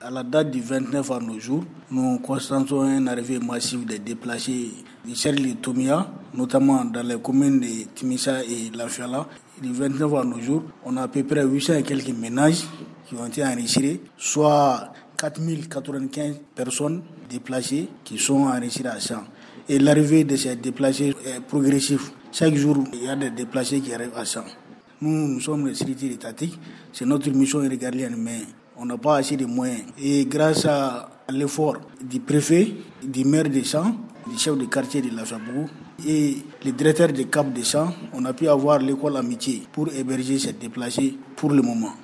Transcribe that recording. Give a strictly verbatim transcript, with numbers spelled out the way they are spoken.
À la date du vingt-neuf à nos jours, nous constatons un arrivée massive des déplacés du cercle de Tomia, notamment dans les communes de Timissa et Lafiala. Du vingt-neuf à nos jours, on a à peu près huit cents et quelques ménages qui ont été enregistrés, soit quatre mille quatre-vingt-quinze personnes déplacées qui sont enregistrées à cent. Et l'arrivée de ces déplacés est progressive. Chaque jour, il y a des déplacés qui arrivent à cent. Nous, nous sommes les structures étatiques, c'est notre mission régalienne, mais on n'a pas assez de moyens. Et grâce à l'effort du préfet, du maire des champs, du chef de quartier de Lafiabougou et le directeur de Cap des champs, on a pu avoir l'école Amitié pour héberger ces déplacés pour le moment.